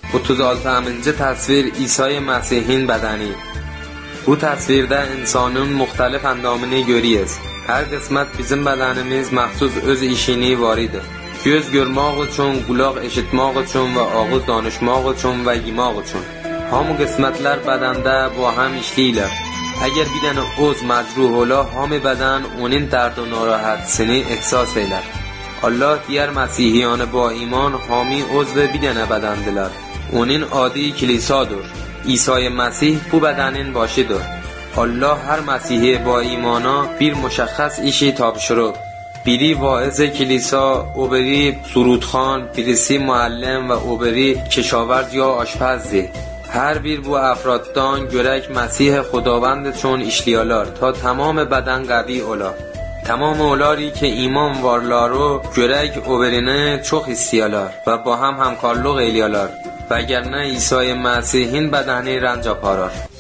36 tasvir İsa Mesih'in bedeni. Bu tasvirde insanın muhtelif endamını görüyoruz. Her kısmet bizim bedenimiz mahsus öz işini varıdır. Göz görmek için, kulak işitmek için ve ağız danışmak için ve yemek için. Hamı kısmetler bedende با هم işleyler. اگر بیدن عضو مجروح ola, hamı beden onun درد و ناراحتی‌سini احساس eyler. Allah diğer Mesihiyane با iman hami عضو بیدن bedendiler. Onun adi kilisadır. İsa Mesih bu bedenin başıdır. Allah her Mesih'i با imana bir مشخص işi tapşırır. Biri vaaz kilisa، او biri سرودخوان، birisi معلم و او biri کشاورز یا آشپزی. Her bir bu افرادdan görek Mesih خداوند چون işliyorlar ta tamam beden قوی ola. Tamam olari که iman varları görek o birine çok istiyorlar ve با هم همکارلıq eyliyorlar. وگرنه عیسی مسیحین بدنی رنج آپارار.